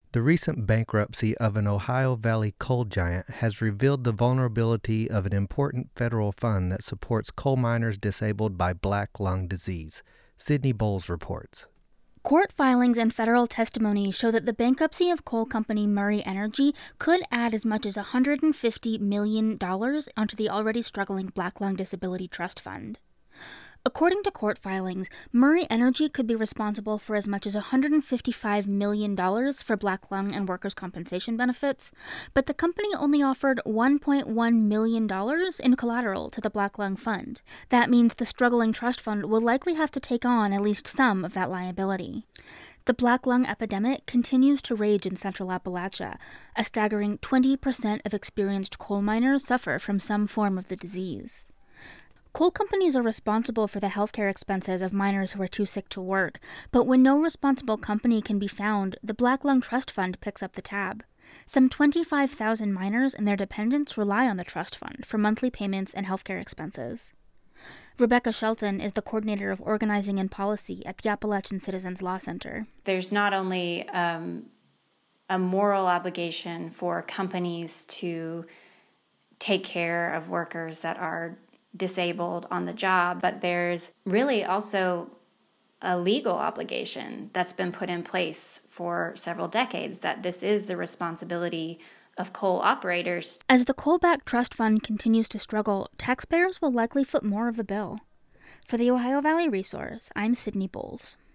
The recent bankruptcy of an Ohio Valley coal giant has revealed the vulnerability of an important federal fund that supports coal miners disabled by black lung disease. Sydney Bowles reports. Court filings and federal testimony show that the bankruptcy of coal company Murray Energy could add as much as $150 million onto the already struggling Black Lung Disability Trust Fund. According to court filings, Murray Energy could be responsible for as much as $155 million for black lung and workers' compensation benefits, but the company only offered $1.1 million in collateral to the Black Lung Fund. That means the struggling trust fund will likely have to take on at least some of that liability. The black lung epidemic continues to rage in central Appalachia. A staggering 20% of experienced coal miners suffer from some form of the disease. Coal companies are responsible for the healthcare expenses of miners who are too sick to work, but when no responsible company can be found, the Black Lung Trust Fund picks up the tab. Some 25,000 miners and their dependents rely on the trust fund for monthly payments and healthcare expenses. Rebecca Shelton is the coordinator of organizing and policy at the Appalachian Citizens Law Center. There's not only a moral obligation for companies to take care of workers that are disabled on the job, but there's really also a legal obligation that's been put in place for several decades that this is the responsibility of coal operators. As the Coalback Trust Fund continues to struggle, taxpayers will likely foot more of the bill. For the Ohio Valley Resource, I'm Sydney Bowles.